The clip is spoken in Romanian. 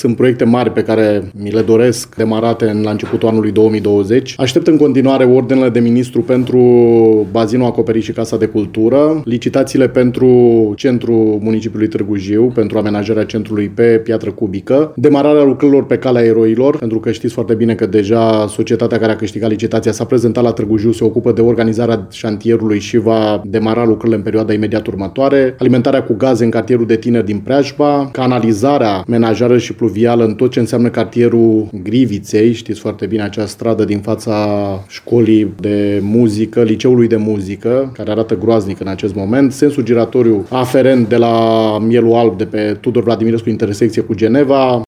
Sunt proiecte mari pe care mi le doresc demarate la începutul anului 2020. Aștept în continuare ordinele de ministru pentru bazinul acoperit și Casa de Cultură, licitațiile pentru centrul municipiului Târgu Jiu, pentru amenajarea centrului pe piatră cubică, demararea lucrărilor pe Calea Eroilor, pentru că știți foarte bine că deja societatea care a câștigat licitația s-a prezentat la Târgu Jiu, se ocupă de organizarea șantierului și va demara lucrările în perioada imediat următoare, alimentarea cu gaze în cartierul de tineri din Preajba, canalizarea menajară și pluvială în tot ce înseamnă cartierul Griviței, știți foarte bine acea stradă din fața școlii de muzică, liceului de muzică, care arată groaznic în acest moment, sensul giratoriu aferent de la Mielul Alb de pe Tudor Vladimirescu intersecție cu Geneva,